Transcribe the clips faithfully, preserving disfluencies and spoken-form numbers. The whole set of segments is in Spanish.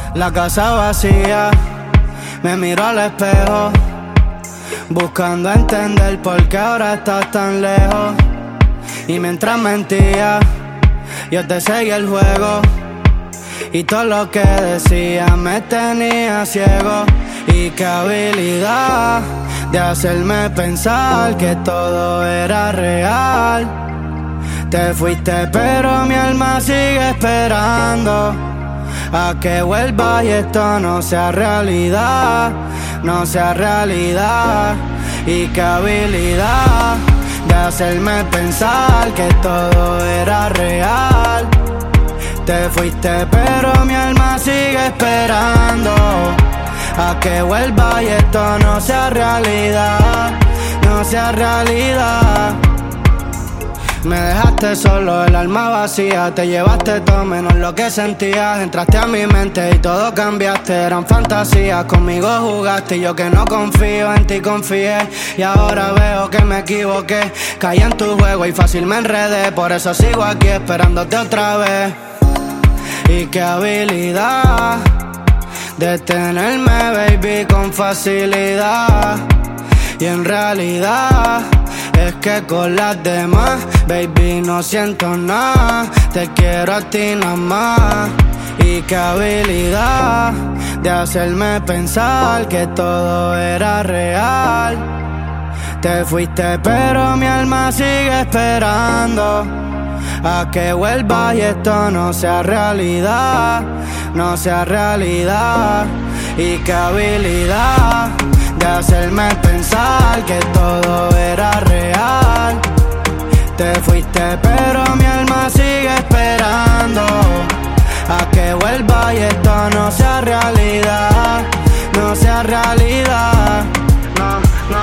la casa vacía, me miro al espejo, buscando entender por qué ahora estás tan lejos. Y mientras mentía, yo te seguí el juego, y todo lo que decía me tenía ciego. Y qué habilidad de hacerme pensar que todo era real. Te fuiste pero mi alma sigue esperando a que vuelvas y esto no sea realidad, no sea realidad. Y qué habilidad de hacerme pensar que todo era real. Te fuiste pero mi alma sigue esperando a que vuelva y esto no sea realidad, no sea realidad. Me dejaste solo, el alma vacía, te llevaste todo menos lo que sentías. Entraste a mi mente y todo cambiaste, eran fantasías, conmigo jugaste y yo que no confío en ti confié. Y ahora veo que me equivoqué, caí en tu juego y fácil me enredé, por eso sigo aquí esperándote otra vez. Y qué habilidad de tenerme, baby, con facilidad. Y en realidad es que con las demás, baby, no siento nada. Te quiero a ti nada más. Y qué habilidad de hacerme pensar que todo era real. Te fuiste pero mi alma sigue esperando a que vuelvas y esto no sea realidad, no sea realidad. Y qué habilidad de hacerme pensar que todo era real. Te fuiste pero mi alma sigue esperando a que vuelvas y esto no sea realidad, no sea realidad. No, no,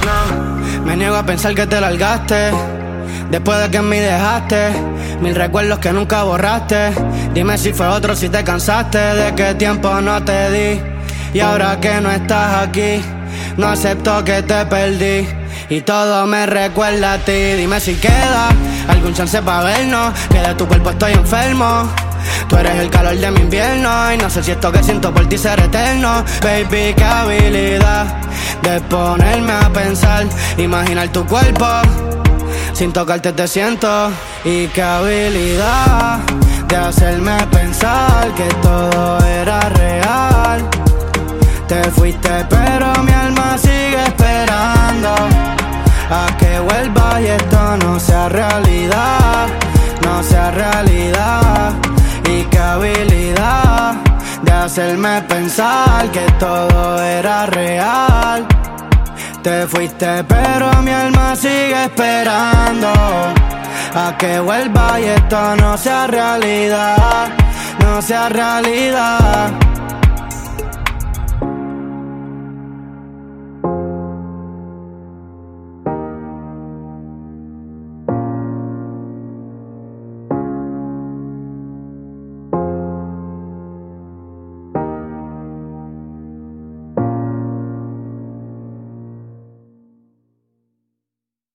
no. Me niego a pensar que te largaste después de que en mí dejaste mil recuerdos que nunca borraste. Dime si fue otro, si te cansaste de que tiempo no te di. Y ahora que no estás aquí, no acepto que te perdí y todo me recuerda a ti. Dime si queda algún chance pa' vernos, que de tu cuerpo estoy enfermo. Tú eres el calor de mi invierno y no sé si esto que siento por ti será eterno. Baby, qué habilidad de ponerme a pensar, imaginar tu cuerpo, sin tocarte te siento. Y qué habilidad de hacerme pensar que todo era real. Te fuiste pero mi alma sigue esperando a que vuelvas y esto no sea realidad, no sea realidad. Y qué habilidad de hacerme pensar que todo era real. Te fuiste pero mi alma sigue esperando a que vuelvas y esto no sea realidad, no sea realidad.